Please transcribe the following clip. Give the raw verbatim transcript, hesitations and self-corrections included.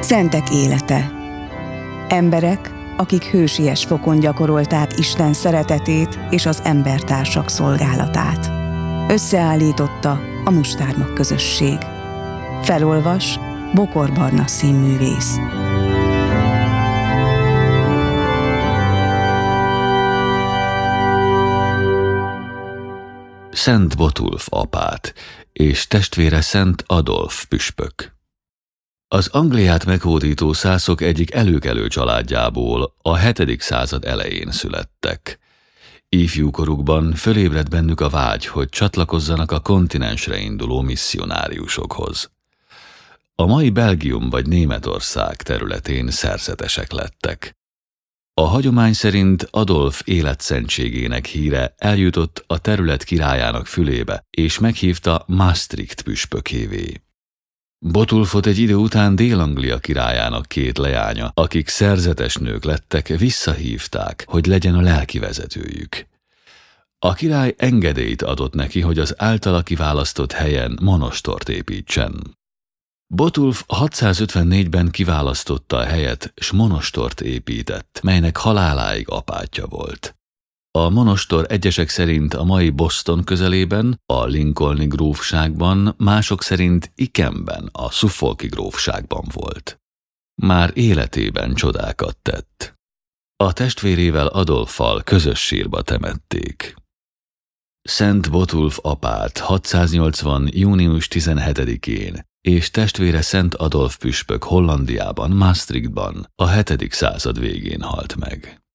Szentek élete. Emberek, akik hősies fokon gyakorolták Isten szeretetét és az embertársak szolgálatát. Összeállította a Mustármag közösség. Felolvas Bokor Barna színművész. Szent Botulf apát és testvére Szent Adolf püspök. Az Angliát meghódító szászok egyik előkelő családjából a hetedik század elején születtek. Ifjúkorukban fölébredt bennük a vágy, hogy csatlakozzanak a kontinensre induló misszionáriusokhoz. A mai Belgium vagy Németország területén szerzetesek lettek. A hagyomány szerint Adolf életszentségének híre eljutott a terület királyának fülébe, és meghívta Maastricht püspökévé. Botulfot egy idő után Dél-Anglia királyának két leánya, akik szerzetes nők lettek, visszahívták, hogy legyen a lelkivezetőjük. A király engedélyt adott neki, hogy az általa kiválasztott helyen monostort építsen. Botulf hatszázötvennégyben kiválasztotta a helyet, s monostort épített, melynek haláláig apátja volt. A monostor egyesek szerint a mai Boston közelében, a Lincolni grófságban, mások szerint Ikenben, a Suffolki grófságban volt. Már életében csodákat tett. A testvérével Adolffal közös sírba temették. Szent Botulf apát hatszáznyolcvan. június tizenhetedikén és testvére Szent Adolf püspök Hollandiában, Maastrichtban a hetedik század végén halt meg.